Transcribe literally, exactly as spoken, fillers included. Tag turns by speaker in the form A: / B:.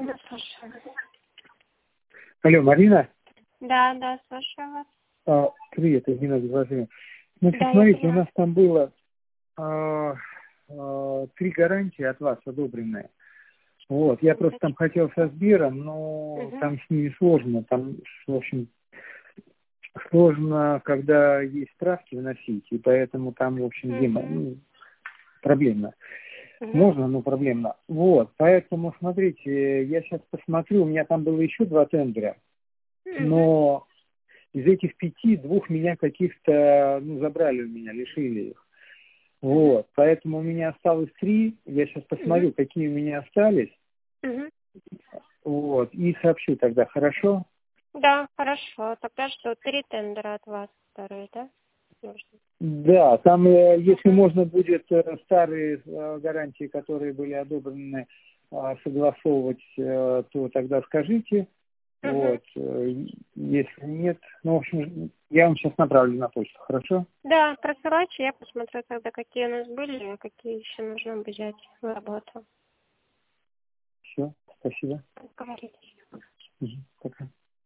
A: Да, слушаю.
B: Алло, Марина?
A: Да, да, слушаю вас.
B: А, привет, это Геннадий Владимирович. Значит,
A: Да, я
B: смотрите, у
A: поняла.
B: нас там было а, а, три гарантии от вас одобренные. Вот, я просто там хотел со Сбером, но
A: Угу.
B: там с ними сложно. Там, в общем, сложно, когда есть справки вносить, и поэтому там, в общем, демо,
A: Угу.
B: ну, проблемно.
A: Угу.
B: Можно, но проблемно. Вот, поэтому, смотрите, я сейчас посмотрю, у меня там было еще два тендера,
A: Угу.
B: но из этих пяти, двух меня каких-то, ну, забрали у меня, лишили их.
A: Угу.
B: Вот, поэтому у меня осталось три, я сейчас
A: Угу.
B: посмотрю, какие у меня остались,
A: Угу.
B: вот, и сообщу тогда, хорошо?
A: Да, хорошо. Тогда что, три тендера от вас вторые, да? Нужно.
B: Да, там, э, если
A: Угу.
B: можно будет э, старые э, гарантии, которые были одобрены, э, согласовывать, э, то тогда скажите.
A: Угу.
B: Вот, э, если нет, ну, в общем, я вам сейчас направлю на почту, хорошо?
A: Да, просылайте, я посмотрю тогда, какие у нас были, а какие еще нужно взять в работу.
B: Все, спасибо.
A: Говорите.
B: Мгм, пока.